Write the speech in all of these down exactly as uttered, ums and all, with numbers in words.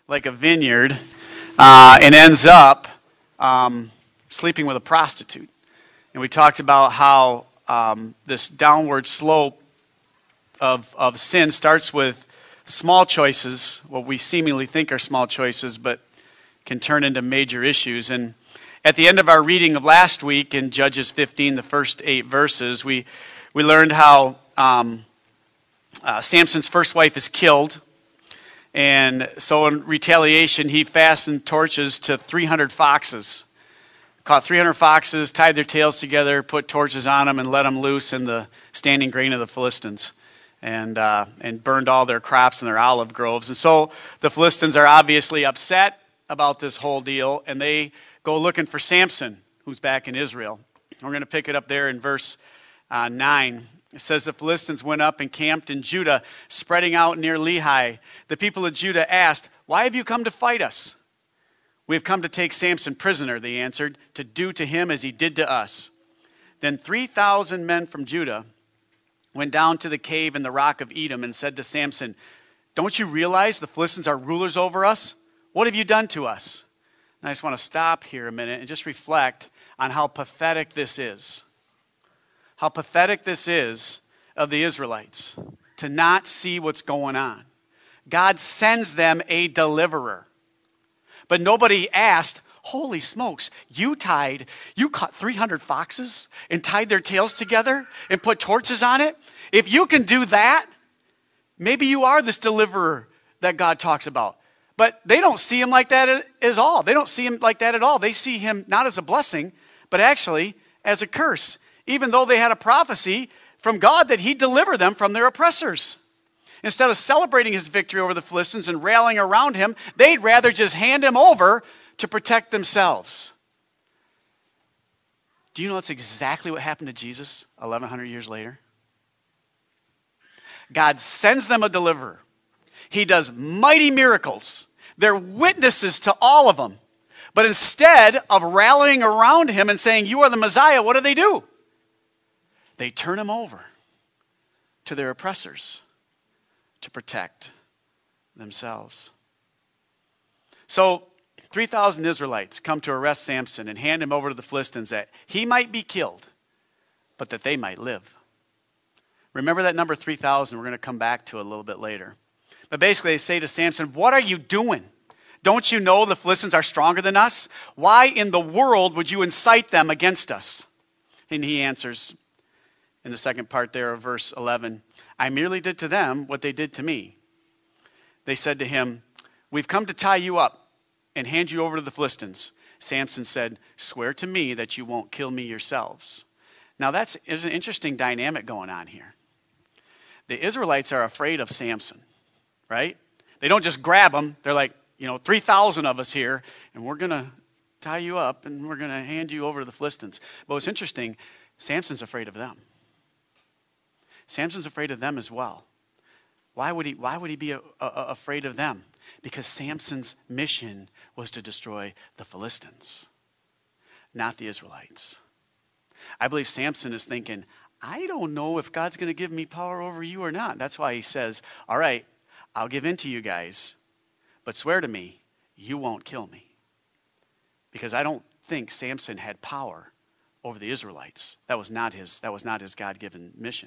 like a vineyard uh, and ends up um, sleeping with a prostitute. And we talked about how um, this downward slope of, of sin starts with small choices, what we seemingly think are small choices, but can turn into major issues. And at the end of our reading of last week in Judges fifteen, the first eight verses, we, we learned how um, uh, Samson's first wife is killed. And so in retaliation, he fastened torches to three hundred foxes. Caught three hundred foxes, tied their tails together, put torches on them, and let them loose in the standing grain of the Philistines. And uh, and burned all their crops and their olive groves. And so the Philistines are obviously upset about this whole deal, and they go looking for Samson, who's back in Israel. We're going to pick it up there in verse uh, nine. It says, the Philistines went up and camped in Judah, spreading out near Lehi. The people of Judah asked, "Why have you come to fight us?" "We have come to take Samson prisoner," they answered, "to do to him as he did to us." Then three thousand men from Judah went down to the cave in the rock of Edom and said to Samson, "Don't you realize the Philistines are rulers over us? What have you done to us?" And I just want to stop here a minute and just reflect on how pathetic this is. How pathetic this is of the Israelites to not see what's going on. God sends them a deliverer. But nobody asked, "Holy smokes, you tied, you caught three hundred foxes and tied their tails together and put torches on it? If you can do that, maybe you are this deliverer that God talks about." But they don't see him like that at all. They don't see him like that at all. They see him not as a blessing, but actually as a curse, even though they had a prophecy from God that he'd deliver them from their oppressors. Instead of celebrating his victory over the Philistines and rallying around him, they'd rather just hand him over to protect themselves. Do you know that's exactly what happened to Jesus eleven hundred years later? God sends them a deliverer. He does mighty miracles. They're witnesses to all of them. But instead of rallying around him and saying, "You are the Messiah," what do they do? They turn him over to their oppressors to protect themselves. So three thousand Israelites come to arrest Samson and hand him over to the Philistines that he might be killed, but that they might live. Remember that number three thousand. We're going to come back to it a little bit later. But basically they say to Samson, "What are you doing? Don't you know the Philistines are stronger than us? Why in the world would you incite them against us?" And he answers in the second part there of verse eleven, "I merely did to them what they did to me." They said to him, "We've come to tie you up and hand you over to the Philistines." Samson said, "Swear to me that you won't kill me yourselves." Now that's there's an interesting dynamic going on here. The Israelites are afraid of Samson, right? They don't just grab him. They're like, you know, three thousand of us here, and we're going to tie you up, and we're going to hand you over to the Philistines. But what's interesting, Samson's afraid of them. Samson's afraid of them as well. Why would he, why would he be a, a, afraid of them? Because Samson's mission was to destroy the Philistines, not the Israelites. I believe Samson is thinking, I don't know if God's going to give me power over you or not. That's why he says, "All right, I'll give in to you guys, but swear to me, you won't kill me." Because I don't think Samson had power over the Israelites. That was not his, that was not his God-given mission.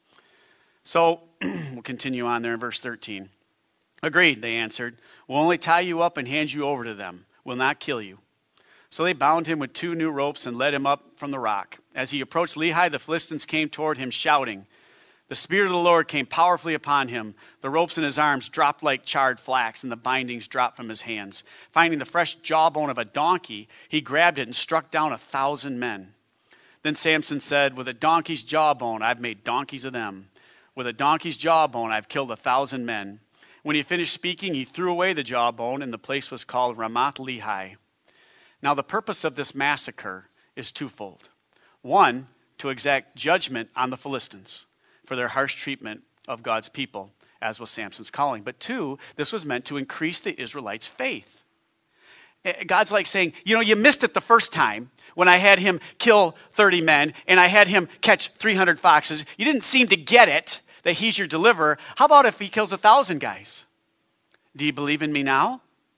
So we'll continue on there in verse thirteen. "Agreed," they answered. "We'll only tie you up and hand you over to them. We'll not kill you." So they bound him with two new ropes and led him up from the rock. As he approached Lehi, the Philistines came toward him shouting. The Spirit of the Lord came powerfully upon him. The ropes in his arms dropped like charred flax, and the bindings dropped from his hands. Finding the fresh jawbone of a donkey, he grabbed it and struck down a thousand men. Then Samson said, "With a donkey's jawbone, I've made donkeys of them. With a donkey's jawbone, I've killed a thousand men." When he finished speaking, he threw away the jawbone, and the place was called Ramath Lehi. Now the purpose of this massacre is twofold. One, to exact judgment on the Philistines for their harsh treatment of God's people, as was Samson's calling. But two, this was meant to increase the Israelites' faith. God's like saying, you know, you missed it the first time when I had him kill thirty men and I had him catch three hundred foxes. You didn't seem to get it, that he's your deliverer. How about if he kills a thousand guys? Do you believe in me now?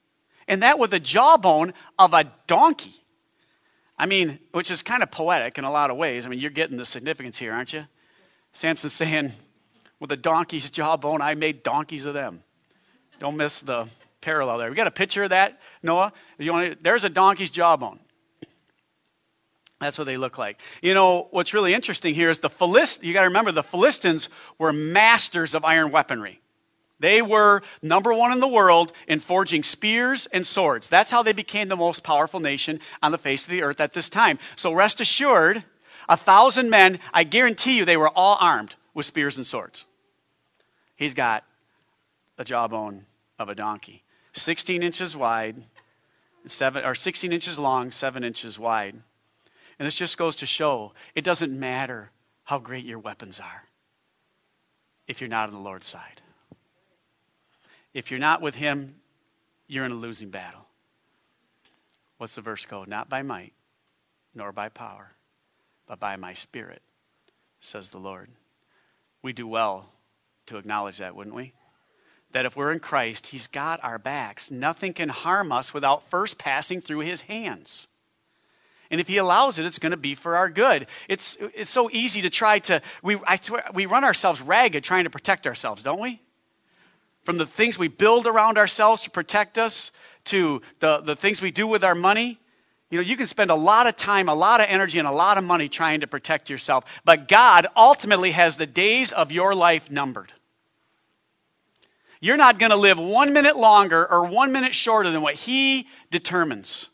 And that with the jawbone of a donkey. I mean, which is kind of poetic in a lot of ways. I mean, you're getting the significance here, aren't you? Samson's saying, with a donkey's jawbone, I made donkeys of them. Don't miss the parallel there. We got a picture of that, Noah? If you want to, there's a donkey's jawbone. That's what they look like. You know, what's really interesting here is the Philist. You got to remember, the Philistines were masters of iron weaponry. They were number one in the world in forging spears and swords. That's how they became the most powerful nation on the face of the earth at this time. So rest assured, a thousand men, I guarantee you they were all armed with spears and swords. He's got the jawbone of a donkey. sixteen inches wide, seven, or sixteen inches long, seven inches wide. And this just goes to show, it doesn't matter how great your weapons are if you're not on the Lord's side. If you're not with him, you're in a losing battle. What's the verse go? Not by might, nor by power, but by my spirit, says the Lord. We do well to acknowledge that, wouldn't we? That if we're in Christ, he's got our backs. Nothing can harm us without first passing through his hands. And if he allows it, it's going to be for our good. It's it's so easy to try to, we, I swear, we run ourselves ragged trying to protect ourselves, don't we? From the things we build around ourselves to protect us, to the, the things we do with our money. You know, you can spend a lot of time, a lot of energy, and a lot of money trying to protect yourself. But God ultimately has the days of your life numbered. You're not going to live one minute longer or one minute shorter than what he determines.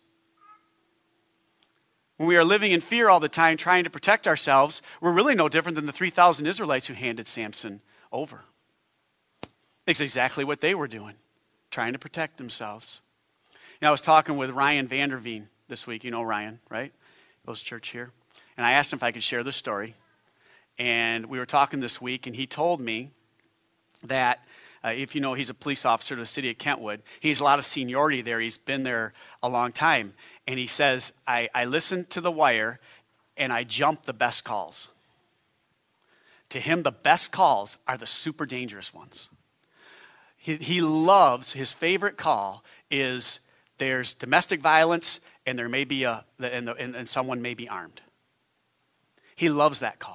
When we are living in fear all the time, trying to protect ourselves, we're really no different than the three thousand Israelites who handed Samson over. It's exactly what they were doing, trying to protect themselves. You know, I was talking with Ryan Vanderveen this week. You know Ryan, right? He goes to church here. And I asked him if I could share this story. And we were talking this week, and he told me that Uh, if you know, he's a police officer to the city of Kentwood. He has a lot of seniority there. He's been there a long time. And he says, I, I listen to the wire and I jump the best calls. To him, the best calls are the super dangerous ones. He, he loves, his favorite call is there's domestic violence and there may be a, and, the, and, and someone may be armed. He loves that call.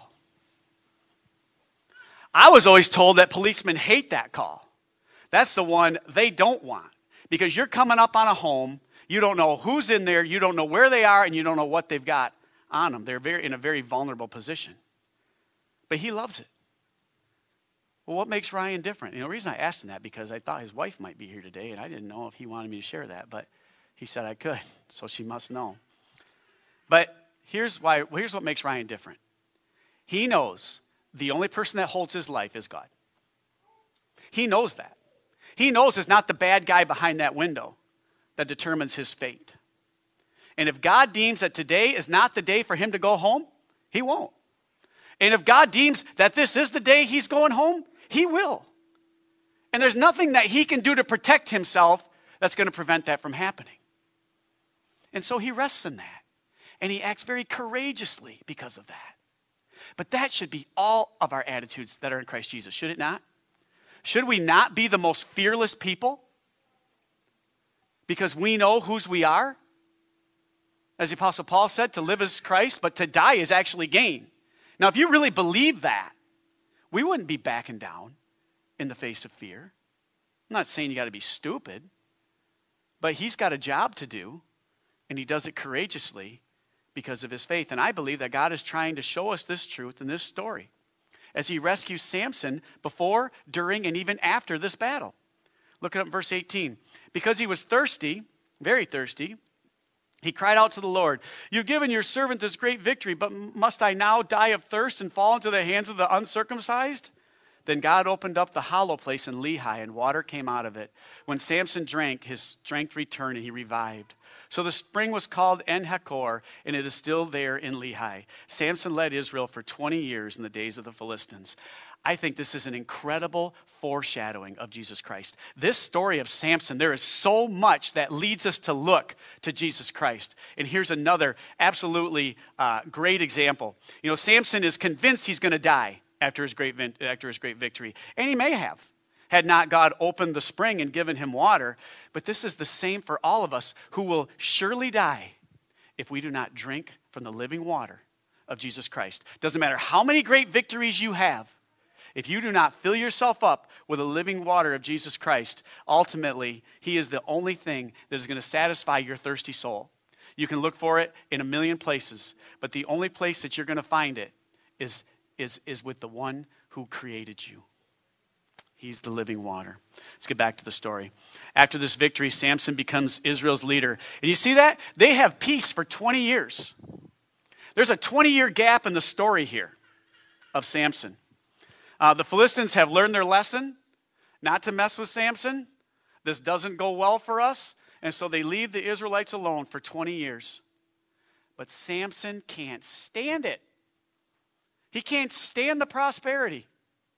I was always told that policemen hate that call. That's the one they don't want. Because you're coming up on a home, you don't know who's in there, you don't know where they are, and you don't know what they've got on them. They're very in a very vulnerable position. But he loves it. Well, what makes Ryan different? You know, the reason I asked him that, because I thought his wife might be here today, and I didn't know if he wanted me to share that, but he said I could, so she must know. But here's why. Here's what makes Ryan different. He knows the only person that holds his life is God. He knows that. He knows it's not the bad guy behind that window that determines his fate. And if God deems that today is not the day for him to go home, he won't. And if God deems that this is the day he's going home, he will. And there's nothing that he can do to protect himself that's going to prevent that from happening. And so he rests in that. And he acts very courageously because of that. But that should be all of our attitudes that are in Christ Jesus, should it not? Should we not be the most fearless people? Because we know whose we are? As the Apostle Paul said, to live is Christ, but to die is actually gain. Now, if you really believe that, we wouldn't be backing down in the face of fear. I'm not saying you got to be stupid, but he's got a job to do, and he does it courageously because of his faith. And I believe that God is trying to show us this truth in this story as he rescues Samson before, during, and even after this battle. Look at verse eighteen. Because he was thirsty, very thirsty, he cried out to the Lord, "You've given your servant this great victory, but must I now die of thirst and fall into the hands of the uncircumcised?" Then God opened up the hollow place in Lehi, and water came out of it. When Samson drank, his strength returned, and he revived. So the spring was called En-Hakkore, and it is still there in Lehi. Samson led Israel for twenty years in the days of the Philistines. I think this is an incredible foreshadowing of Jesus Christ. This story of Samson, there is so much that leads us to look to Jesus Christ. And here's another absolutely uh, great example. You know, Samson is convinced he's going to die after his great after his great victory, and he may have. had not God opened the spring and given him water. But this is the same for all of us who will surely die if we do not drink from the living water of Jesus Christ. Doesn't matter how many great victories you have. If you do not fill yourself up with the living water of Jesus Christ, ultimately, he is the only thing that is going to satisfy your thirsty soul. You can look for it in a million places, but the only place that you're going to find it is, is, is with the one who created you. He's the living water. Let's get back to the story. After this victory, Samson becomes Israel's leader. And you see that? They have peace for twenty years. There's a twenty-year gap in the story here of Samson. Uh, the Philistines have learned their lesson, not to mess with Samson. This doesn't go well for us. And so they leave the Israelites alone for twenty years. But Samson can't stand it. He can't stand the prosperity.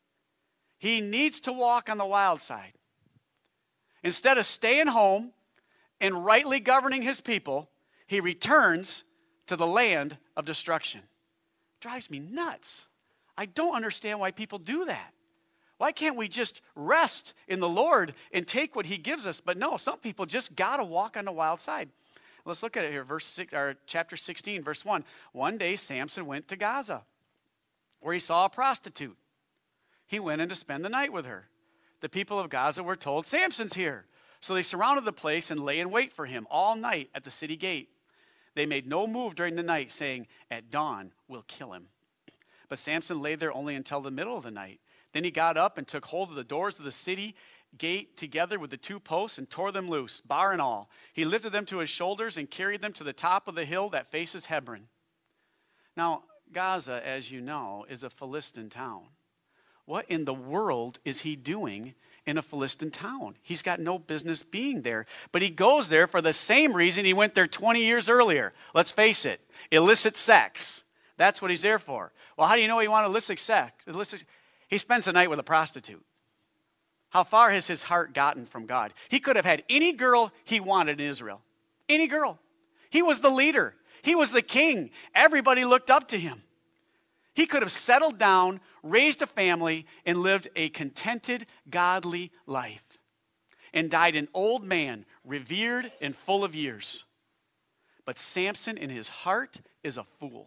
He needs to walk on the wild side. Instead of staying home and rightly governing his people, he returns to the land of destruction. Drives me nuts. I don't understand why people do that. Why can't we just rest in the Lord and take what he gives us? But no, some people just got to walk on the wild side. Let's look at it here, verse six, or chapter sixteen, verse one. One day Samson went to Gaza, where he saw a prostitute. He went in to spend the night with her. The people of Gaza were told, Samson's here. So they surrounded the place and lay in wait for him all night at the city gate. They made no move during the night, saying, at dawn we'll kill him. But Samson lay there only until the middle of the night. Then he got up and took hold of the doors of the city gate together with the two posts and tore them loose, bar and all. He lifted them to his shoulders and carried them to the top of the hill that faces Hebron. Now, Gaza, as you know, is a Philistine town. What in the world is he doing in a Philistine town? He's got no business being there. But he goes there for the same reason he went there twenty years earlier. Let's face it, illicit sex. That's what he's there for. Well, how do you know he wanted illicit sex? Illicit, he spends the night with a prostitute. How far has his heart gotten from God? He could have had any girl he wanted in Israel. Any girl. He was the leader. He was the king. Everybody looked up to him. He could have settled down, raised a family, and lived a contented, godly life. And died an old man, revered and full of years. But Samson in his heart is a fool.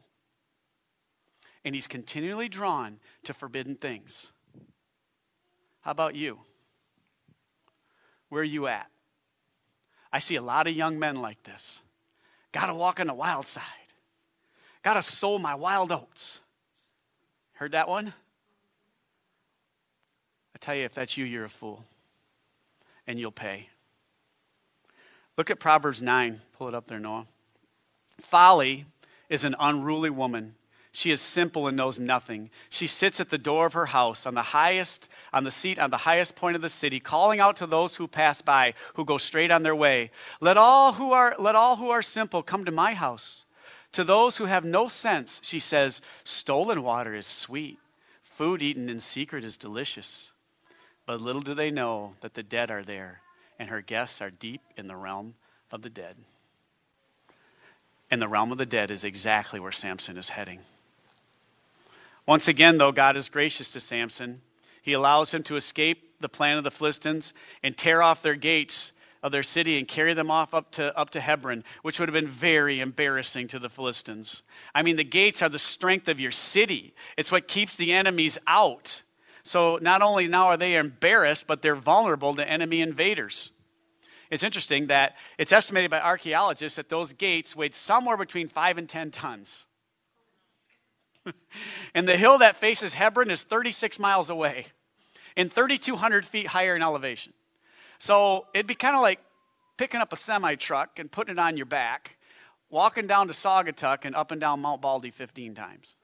And he's continually drawn to forbidden things. How about you? Where are you at? I see a lot of young men like this. Got to walk on the wild side. Got to sow my wild oats. Heard that one? I tell you, if that's you, you're a fool. And you'll pay. Look at Proverbs nine. Pull it up there, Noah. Folly is an unruly woman. She is simple and knows nothing. She sits at the door of her house on the highest, on the seat on the highest point of the city, calling out to those who pass by, who go straight on their way. Let all who are, let all who are simple come to my house. To those who have no sense, she says, stolen water is sweet. Food eaten in secret is delicious. But little do they know that the dead are there, and her guests are deep in the realm of the dead. And the realm of the dead is exactly where Samson is heading. Once again, though, God is gracious to Samson. He allows him to escape the plan of the Philistines and tear off their gates of their city and carry them off up to, up to Hebron, which would have been very embarrassing to the Philistines. I mean, the gates are the strength of your city. It's what keeps the enemies out. So not only now are they embarrassed, but they're vulnerable to enemy invaders. It's interesting that it's estimated by archaeologists that those gates weighed somewhere between five and ten tons. And the hill that faces Hebron is thirty-six miles away and thirty-two hundred feet higher in elevation. So it'd be kind of like picking up a semi-truck and putting it on your back, walking down to Saugatuck and up and down Mount Baldy fifteen times.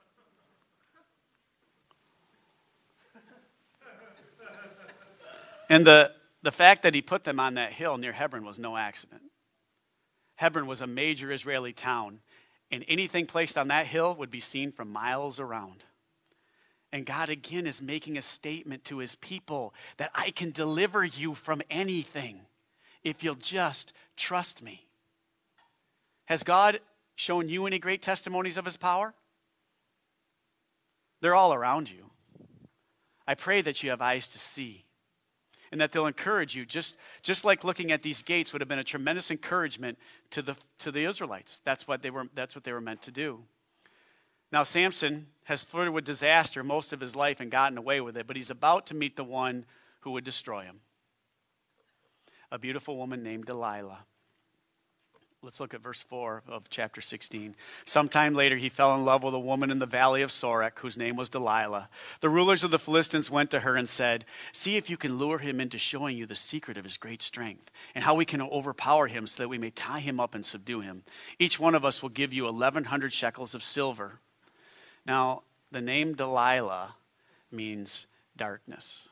And the, the fact that he put them on that hill near Hebron was no accident. Hebron was a major Israeli town, and anything placed on that hill would be seen from miles around. And God again is making a statement to his people that I can deliver you from anything if you'll just trust me. Has God shown you any great testimonies of his power? They're all around you. I pray that you have eyes to see. and that they'll encourage you, just, just like looking at these gates would have been a tremendous encouragement to the, to the Israelites. That's what they were, that's what they were meant to do. Now, Samson has flirted with disaster most of his life and gotten away with it, but he's about to meet the one who would destroy him. A beautiful woman named Delilah. Let's look at verse four of chapter sixteen. Sometime later, he fell in love with a woman in the valley of Sorek, whose name was Delilah. The rulers of the Philistines went to her and said, "See if you can lure him into showing you the secret of his great strength, and how we can overpower him so that we may tie him up and subdue him. Each one of us will give you eleven hundred shekels of silver." Now, the name Delilah means darkness.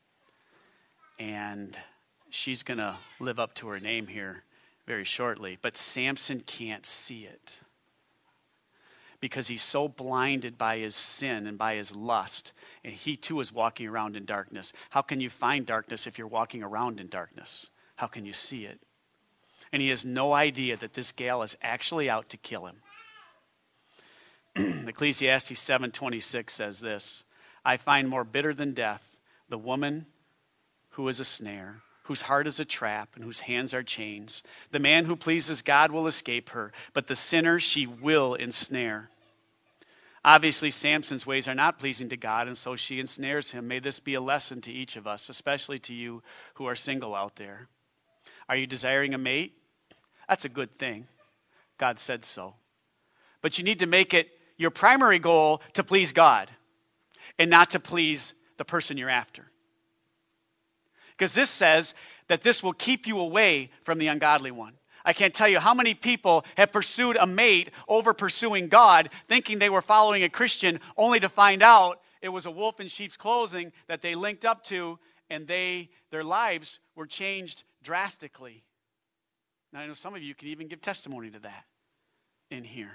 And she's going to live up to her name here very shortly. But Samson can't see it because he's so blinded by his sin and by his lust. And he too is walking around in darkness. How can you find darkness if you're walking around in darkness? How can you see it? And he has no idea that this gal is actually out to kill him. Ecclesiastes seven twenty-six says this, "I find more bitter than death the woman who is a snare, whose heart is a trap, and whose hands are chains. The man who pleases God will escape her, but the sinner she will ensnare." Obviously, Samson's ways are not pleasing to God, and so she ensnares him. May this be a lesson to each of us, especially to you who are single out there. Are you desiring a mate? That's a good thing. God said so. But you need to make it your primary goal to please God and not to please the person you're after. Because this says that this will keep you away from the ungodly one. I can't tell you how many people have pursued a mate over pursuing God, thinking they were following a Christian, only to find out it was a wolf in sheep's clothing that they linked up to, and they their lives were changed drastically. Now, I know some of you can even give testimony to that in here.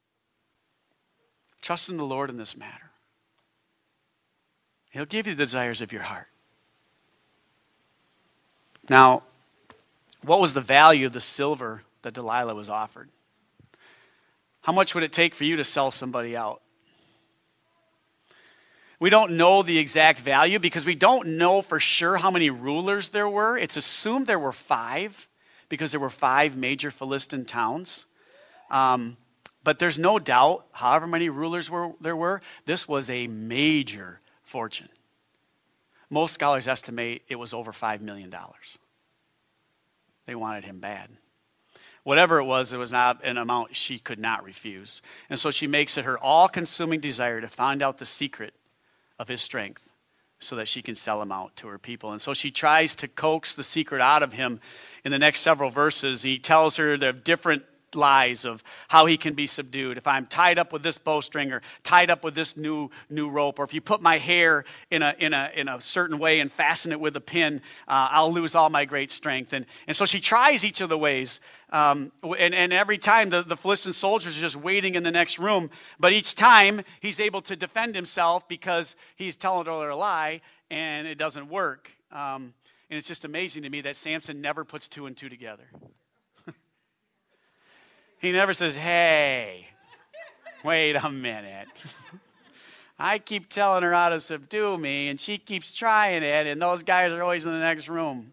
Trust in the Lord in this matter. He'll give you the desires of your heart. Now, what was the value of the silver that Delilah was offered? How much would it take for you to sell somebody out? We don't know the exact value because we don't know for sure how many rulers there were. It's assumed there were five because there were five major Philistine towns. Um, but there's no doubt, however many rulers were, there were, this was a major fortune. Most scholars estimate it was over five million dollars. They wanted him bad. Whatever it was, it was not an amount she could not refuse. And so she makes it her all-consuming desire to find out the secret of his strength so that she can sell him out to her people. And so she tries to coax the secret out of him in the next several verses. He tells her the different lies of how he can be subdued. If I'm tied up with this bowstring or tied up with this new new rope, or if you put my hair in a in a in a certain way and fasten it with a pin, uh, I'll lose all my great strength. And and so she tries each of the ways. Um, and, and every time the, the Philistine soldiers are just waiting in the next room. But each time he's able to defend himself because he's telling her a lie and it doesn't work. Um, and it's just amazing to me that Samson never puts two and two together. He never says, "Hey, wait a minute. I keep telling her how to subdue me, and she keeps trying it, and those guys are always in the next room."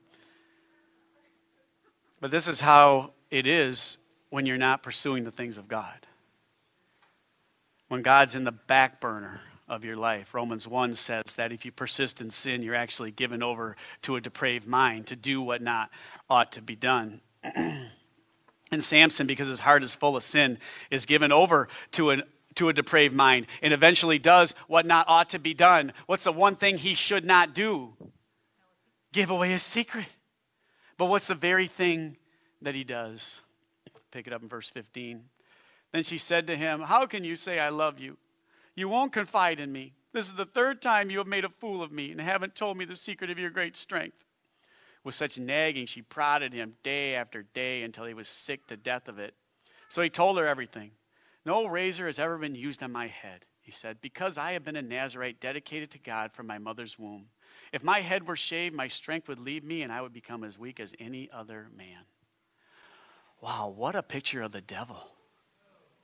But this is how it is when you're not pursuing the things of God. When God's in the back burner of your life. Romans one says that if you persist in sin, you're actually given over to a depraved mind to do what not ought to be done. And Samson, because his heart is full of sin, is given over to an to a depraved mind and eventually does what not ought to be done. What's the one thing he should not do? Give away his secret. But what's the very thing that he does? Pick it up in verse fifteen. Then she said to him, "How can you say I love you? You won't confide in me. This is the third time you have made a fool of me and haven't told me the secret of your great strength." With such nagging, she prodded him day after day until he was sick to death of it. So he told her everything. "No razor has ever been used on my head," he said, "because I have been a Nazirite dedicated to God from my mother's womb. If my head were shaved, my strength would leave me and I would become as weak as any other man." Wow, what a picture of the devil.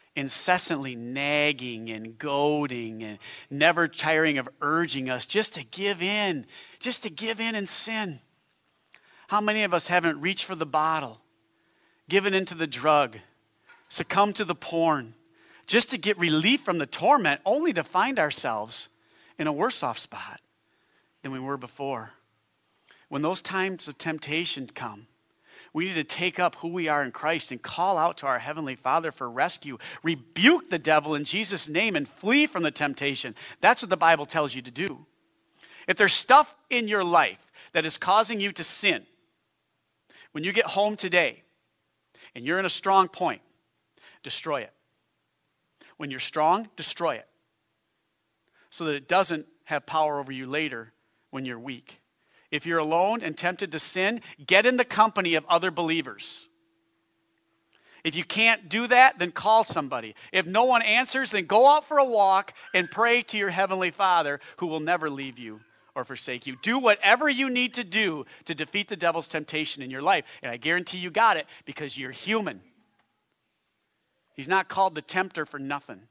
incessantly nagging and goading and never tiring of urging us just to give in, just to give in and sin. How many of us haven't reached for the bottle, given into the drug, succumbed to the porn, just to get relief from the torment, only to find ourselves in a worse off spot than we were before? When those times of temptation come, we need to take up who we are in Christ and call out to our Heavenly Father for rescue. Rebuke the devil in Jesus' name and flee from the temptation. That's what the Bible tells you to do. If there's stuff in your life that is causing you to sin, when you get home today and you're in a strong point, destroy it. When you're strong, destroy it, so that it doesn't have power over you later when you're weak. If you're alone and tempted to sin, get in the company of other believers. If you can't do that, then call somebody. If no one answers, then go out for a walk and pray to your Heavenly Father, who will never leave you or forsake you. Do whatever you need to do to defeat the devil's temptation in your life. And I guarantee you got it, because you're human. He's not called the tempter for nothing.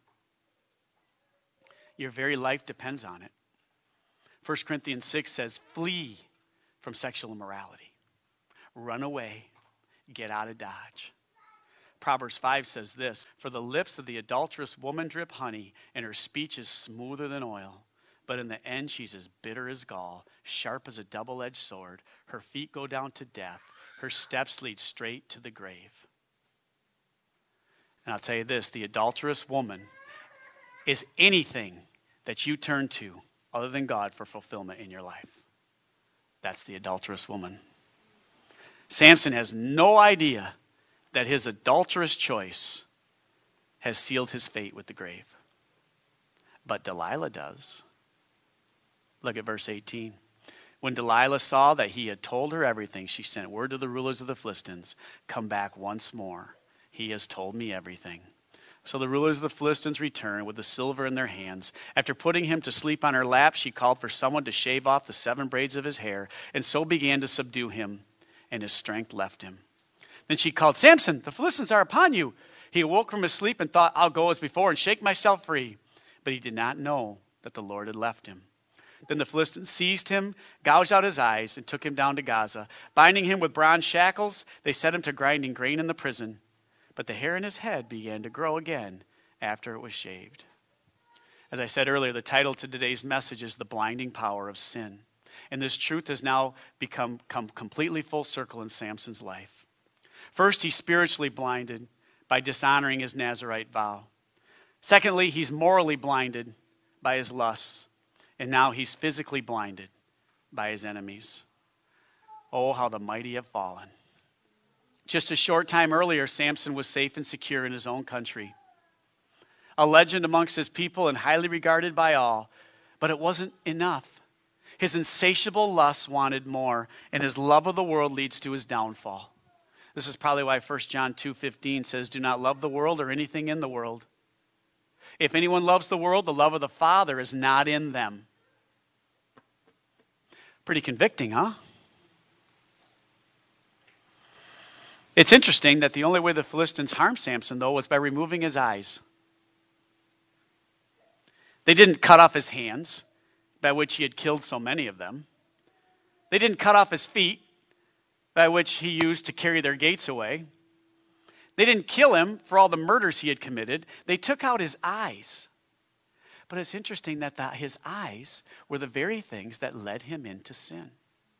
Your very life depends on it. First Corinthians six says, flee from sexual immorality. Run away. Get out of Dodge. Proverbs five says this, for the lips of the adulterous woman drip honey, and her speech is smoother than oil. But in the end, she's as bitter as gall, sharp as a double-edged sword. Her feet go down to death. Her steps lead straight to the grave. And I'll tell you this, the adulterous woman is anything that you turn to other than God for fulfillment in your life. That's the adulterous woman. Samson has no idea that his adulterous choice has sealed his fate with the grave. But Delilah does. Look at verse eighteen. When Delilah saw that he had told her everything, she sent word to the rulers of the Philistines, come back once more. He has told me everything. So the rulers of the Philistines returned with the silver in their hands. After putting him to sleep on her lap, she called for someone to shave off the seven braids of his hair, and so began to subdue him, and his strength left him. Then she called, Samson, the Philistines are upon you. He awoke from his sleep and thought, I'll go as before and shake myself free. But he did not know that the Lord had left him. Then the Philistines seized him, gouged out his eyes, and took him down to Gaza. Binding him with bronze shackles, they set him to grinding grain in the prison. But the hair in his head began to grow again after it was shaved. As I said earlier, the title to today's message is The Blinding Power of Sin. And this truth has now become come completely full circle in Samson's life. First, he's spiritually blinded by dishonoring his Nazirite vow. Secondly, he's morally blinded by his lusts. And now he's physically blinded by his enemies. Oh, how the mighty have fallen. Just a short time earlier, Samson was safe and secure in his own country. A legend amongst his people and highly regarded by all. But it wasn't enough. His insatiable lusts wanted more, and his love of the world leads to his downfall. This is probably why First John two fifteen says, do not love the world or anything in the world. If anyone loves the world, the love of the Father is not in them. Pretty convicting, huh? It's interesting that the only way the Philistines harmed Samson, though, was by removing his eyes. They didn't cut off his hands, by which he had killed so many of them. They didn't cut off his feet, by which he used to carry their gates away. They didn't kill him for all the murders he had committed. They took out his eyes. But it's interesting that the, his eyes were the very things that led him into sin.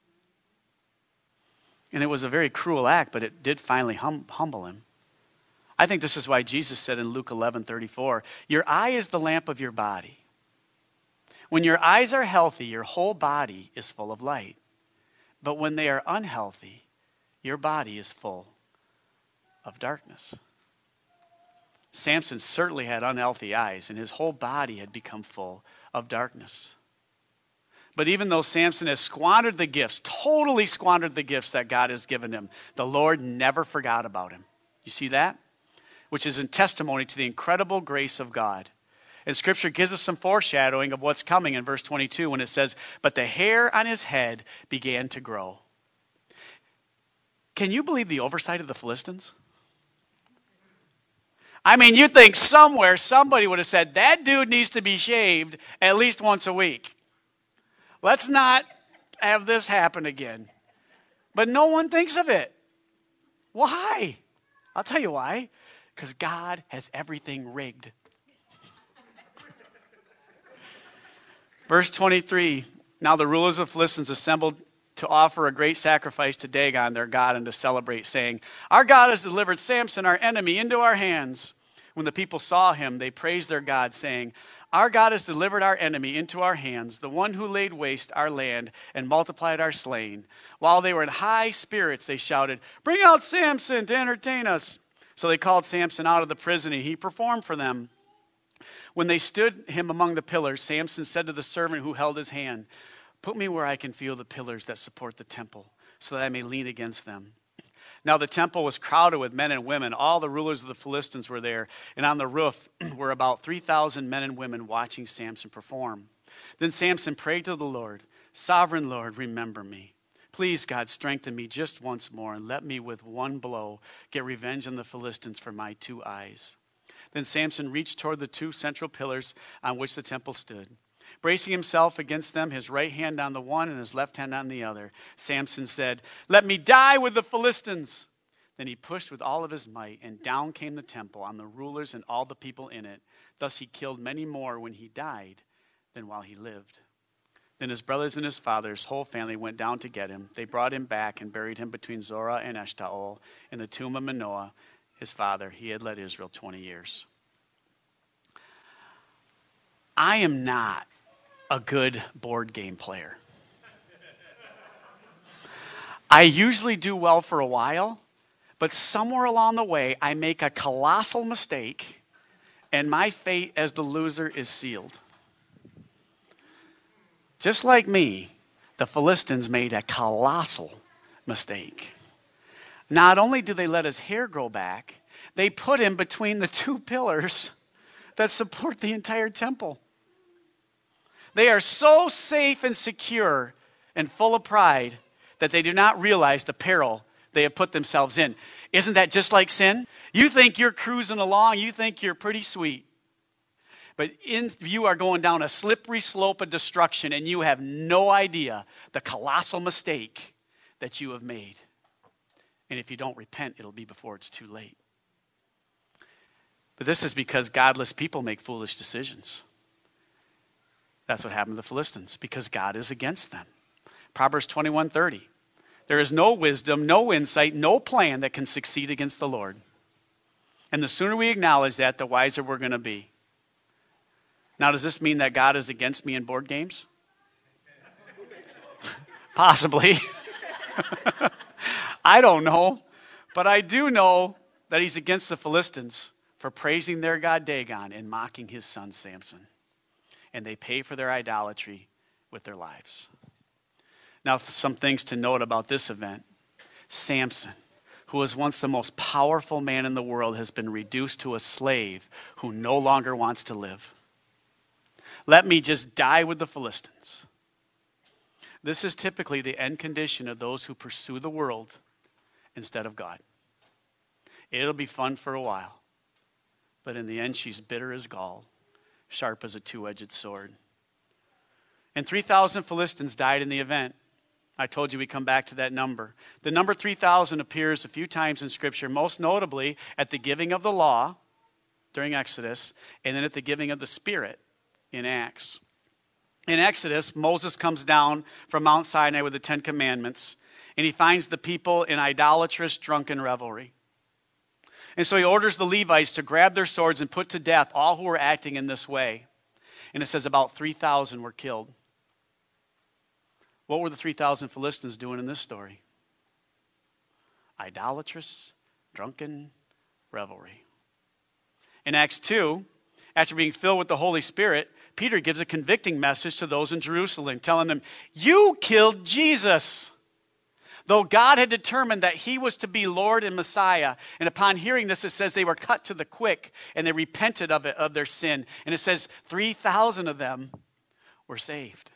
And it was a very cruel act, but it did finally hum, humble him. I think this is why Jesus said in Luke eleven thirty-four, your eye is the lamp of your body. When your eyes are healthy, your whole body is full of light. But when they are unhealthy, your body is full of darkness. Samson certainly had unhealthy eyes, and his whole body had become full of darkness. But even though Samson has squandered the gifts, totally squandered the gifts that God has given him, the Lord never forgot about him. You see that? Which is in testimony to the incredible grace of God. And Scripture gives us some foreshadowing of what's coming in verse twenty-two when it says, but the hair on his head began to grow. Can you believe the oversight of the Philistines? I mean, you'd think somewhere somebody would have said, that dude needs to be shaved at least once a week. Let's not have this happen again. But no one thinks of it. Why? I'll tell you why. Because God has everything rigged. Verse twenty-three, now the rulers of the Philistines assembled to offer a great sacrifice to Dagon, their god, and to celebrate, saying, our God has delivered Samson, our enemy, into our hands. When the people saw him, they praised their God, saying, our God has delivered our enemy into our hands, the one who laid waste our land and multiplied our slain. While they were in high spirits, they shouted, bring out Samson to entertain us. So they called Samson out of the prison, and he performed for them. When they stood him among the pillars, Samson said to the servant who held his hand, put me where I can feel the pillars that support the temple, so that I may lean against them. Now the temple was crowded with men and women. All the rulers of the Philistines were there, and on the roof were about three thousand men and women watching Samson perform. Then Samson prayed to the Lord, sovereign Lord, remember me. Please, God, strengthen me just once more, and let me with one blow get revenge on the Philistines for my two eyes. Then Samson reached toward the two central pillars on which the temple stood. Bracing himself against them, his right hand on the one and his left hand on the other, Samson said, let me die with the Philistines. Then he pushed with all of his might, and down came the temple on the rulers and all the people in it. Thus he killed many more when he died than while he lived. Then his brothers and his father's whole family went down to get him. They brought him back and buried him between Zorah and Eshtaol in the tomb of Manoah, his father. He had led Israel twenty years. I am not a good board game player. I usually do well for a while, but somewhere along the way, I make a colossal mistake, and my fate as the loser is sealed. Just like me, the Philistines made a colossal mistake. Not only do they let his hair grow back, they put him between the two pillars that support the entire temple. They are so safe and secure and full of pride that they do not realize the peril they have put themselves in. Isn't that just like sin? You think you're cruising along, you think you're pretty sweet. But in, you are going down a slippery slope of destruction, and you have no idea the colossal mistake that you have made. And if you don't repent, it'll be before it's too late. But this is because godless people make foolish decisions. That's what happened to the Philistines, because God is against them. Proverbs twenty-one thirty. There is no wisdom, no insight, no plan that can succeed against the Lord. And the sooner we acknowledge that, the wiser we're going to be. Now, does this mean that God is against me in board games? Possibly. I don't know. But I do know that he's against the Philistines for praising their god Dagon and mocking his son Samson. And they pay for their idolatry with their lives. Now, some things to note about this event. Samson, who was once the most powerful man in the world, has been reduced to a slave who no longer wants to live. Let me just die with the Philistines. This is typically the end condition of those who pursue the world instead of God. It'll be fun for a while, but in the end, she's bitter as gall, sharp as a two-edged sword. And three thousand Philistines died in the event. I told you we come back to that number. The number three thousand appears a few times in Scripture, most notably at the giving of the law during Exodus, and then at the giving of the Spirit in Acts. In Exodus, Moses comes down from Mount Sinai with the Ten Commandments, and he finds the people in idolatrous, drunken revelry. And so he orders the Levites to grab their swords and put to death all who were acting in this way. And it says about three thousand were killed. What were the three thousand Philistines doing in this story? Idolatrous, drunken revelry. In Acts two, after being filled with the Holy Spirit, Peter gives a convicting message to those in Jerusalem, telling them, you killed Jesus. Though God had determined that he was to be Lord and Messiah. And upon hearing this, it says they were cut to the quick and they repented of it, of their sin. And it says three thousand of them were saved.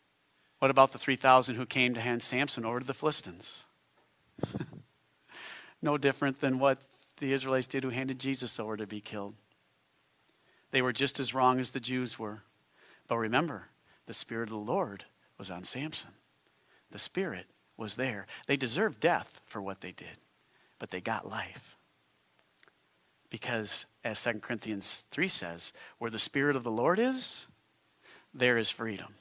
What about the three thousand who came to hand Samson over to the Philistines? No different than what the Israelites did who handed Jesus over to be killed. They were just as wrong as the Jews were. But remember, the Spirit of the Lord was on Samson. The Spirit was there. They deserved death for what they did, but they got life. Because, as Second Corinthians three says, where the Spirit of the Lord is, there is freedom.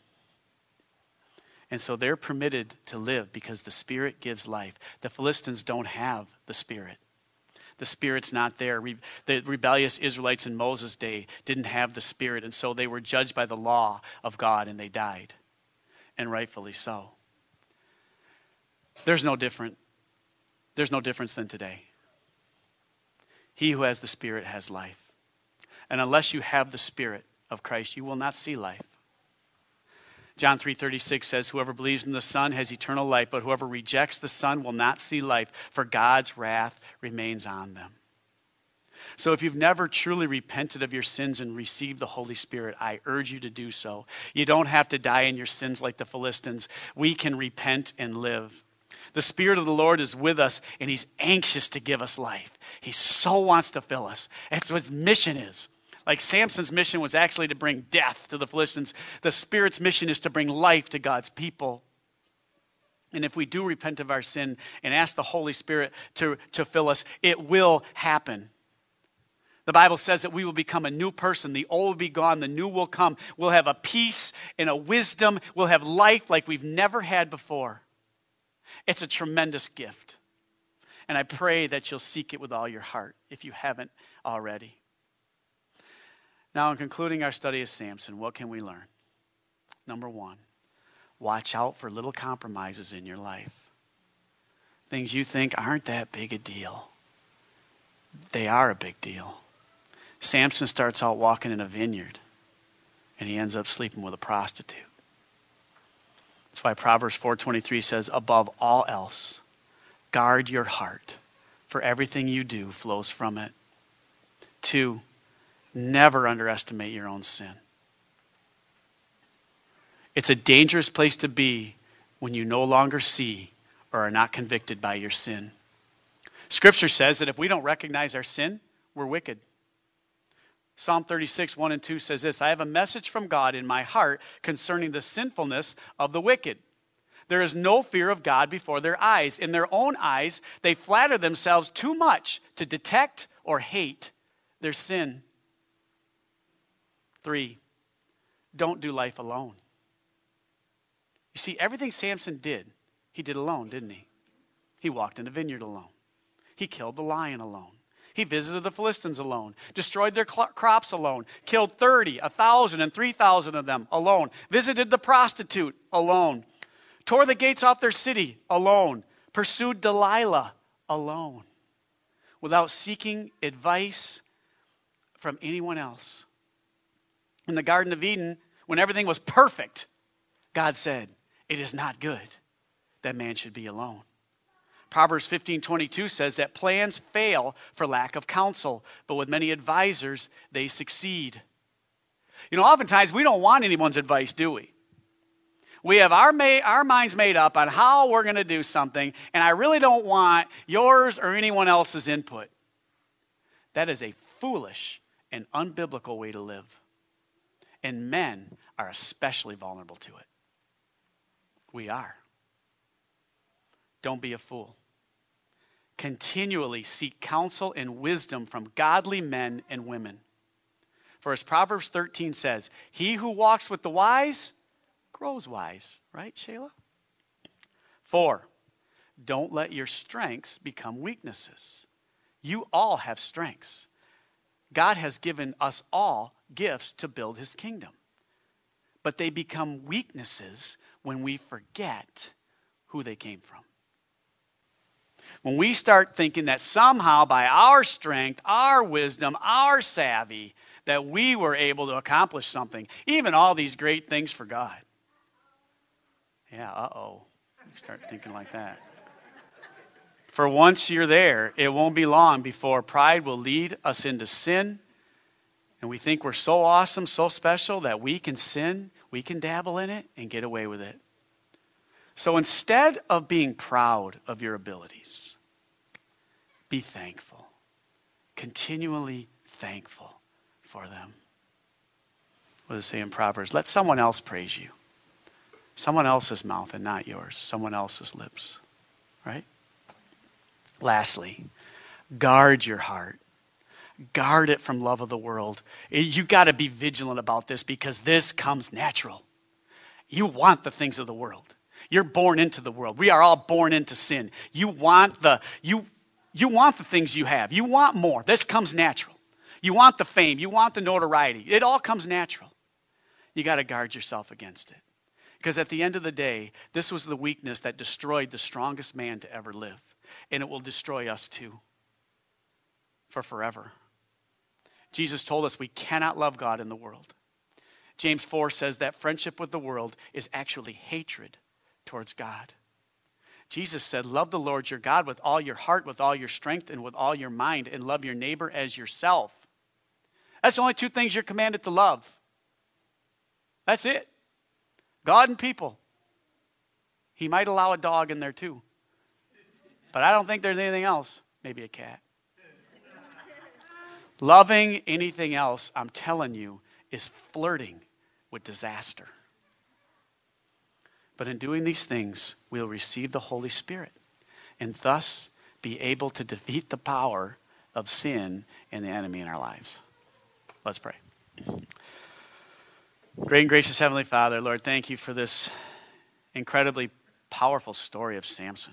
And so they're permitted to live because the Spirit gives life. The Philistines don't have the Spirit. The Spirit's not there. Re- the rebellious Israelites in Moses' day didn't have the Spirit, and so they were judged by the law of God, and they died. And rightfully so. There's no different. There's no difference than today. He who has the Spirit has life. And unless you have the Spirit of Christ, you will not see life. John three thirty-six says, whoever believes in the Son has eternal life, but whoever rejects the Son will not see life, for God's wrath remains on them. So if you've never truly repented of your sins and received the Holy Spirit, I urge you to do so. You don't have to die in your sins like the Philistines. We can repent and live. The Spirit of the Lord is with us, and He's anxious to give us life. He so wants to fill us. That's what His mission is. Like Samson's mission was actually to bring death to the Philistines, the Spirit's mission is to bring life to God's people. And if we do repent of our sin and ask the Holy Spirit to, to fill us, it will happen. The Bible says that we will become a new person. The old will be gone, the new will come. We'll have a peace and a wisdom. We'll have life like we've never had before. It's a tremendous gift. And I pray that you'll seek it with all your heart if you haven't already. Now, in concluding our study of Samson, what can we learn? Number one, watch out for little compromises in your life. Things you think aren't that big a deal. They are a big deal. Samson starts out walking in a vineyard, and he ends up sleeping with a prostitute. That's why Proverbs four twenty-three says, above all else, guard your heart, for everything you do flows from it. Two, never underestimate your own sin. It's a dangerous place to be when you no longer see or are not convicted by your sin. Scripture says that if we don't recognize our sin, we're wicked. Psalm thirty-six, one and two says this, I have a message from God in my heart concerning the sinfulness of the wicked. There is no fear of God before their eyes. In their own eyes, they flatter themselves too much to detect or hate their sin. Three, don't do life alone. You see, everything Samson did, he did alone, didn't he? He walked in a vineyard alone. He killed the lion alone. He visited the Philistines alone, destroyed their cl- crops alone, killed thirty, one thousand, and three thousand of them alone, visited the prostitute alone, tore the gates off their city alone, pursued Delilah alone, without seeking advice from anyone else. In the Garden of Eden, when everything was perfect, God said, it is not good that man should be alone. Proverbs fifteen twenty-two says that plans fail for lack of counsel, but with many advisors, they succeed. You know, oftentimes we don't want anyone's advice, do we? We have our, ma- our minds made up on how we're going to do something, and I really don't want yours or anyone else's input. That is a foolish and unbiblical way to live. And men are especially vulnerable to it. We are. Don't be a fool. Continually seek counsel and wisdom from godly men and women. For as Proverbs thirteen says, he who walks with the wise grows wise. Right, Shayla? Four, don't let your strengths become weaknesses. You all have strengths. God has given us all gifts to build his kingdom. But they become weaknesses when we forget who they came from. When we start thinking that somehow by our strength, our wisdom, our savvy, that we were able to accomplish something, even all these great things for God. Yeah, uh-oh. You start thinking like that. For once you're there, it won't be long before pride will lead us into sin. And we think we're so awesome, so special that we can sin, we can dabble in it and get away with it. So instead of being proud of your abilities, be thankful. Continually thankful for them. What does it say in Proverbs? Let someone else praise you. Someone else's mouth and not yours. Someone else's lips. Right? Lastly, guard your heart. Guard it from love of the world. You got to be vigilant about this because this comes natural. You want the things of the world. You're born into the world. We are all born into sin. You want the you you want the things you have. You want more. This comes natural. You want the fame. You want the notoriety. It all comes natural. You got to guard yourself against it. Because at the end of the day, this was the weakness that destroyed the strongest man to ever live. And it will destroy us too. For forever. Jesus told us we cannot love God in the world. James four says that friendship with the world is actually hatred towards God. Jesus said, love the Lord your God with all your heart, with all your strength, and with all your mind, and love your neighbor as yourself. That's the only two things you're commanded to love. That's it. God and people. He might allow a dog in there too. But I don't think there's anything else. Maybe a cat. Loving anything else, I'm telling you, is flirting with disaster. But in doing these things, we'll receive the Holy Spirit and thus be able to defeat the power of sin and the enemy in our lives. Let's pray. Great and gracious Heavenly Father, Lord, thank you for this incredibly powerful story of Samson.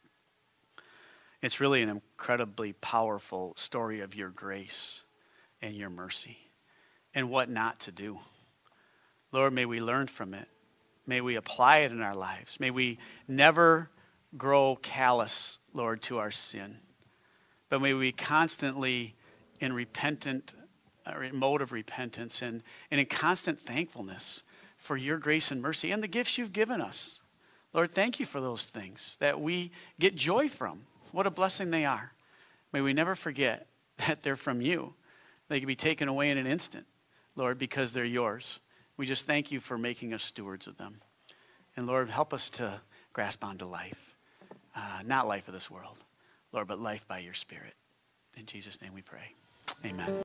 It's really an incredibly powerful story of your grace and your mercy and what not to do. Lord, may we learn from it. May we apply it in our lives. May we never grow callous, Lord, to our sin. But may we constantly in repentant, uh, mode of repentance and, and in constant thankfulness for your grace and mercy and the gifts you've given us. Lord, thank you for those things that we get joy from. What a blessing they are. May we never forget that they're from you. They can be taken away in an instant, Lord, because they're yours. We just thank you for making us stewards of them. And Lord, help us to grasp onto life. Uh, not life of this world, Lord, but life by your Spirit. In Jesus' name we pray. Amen.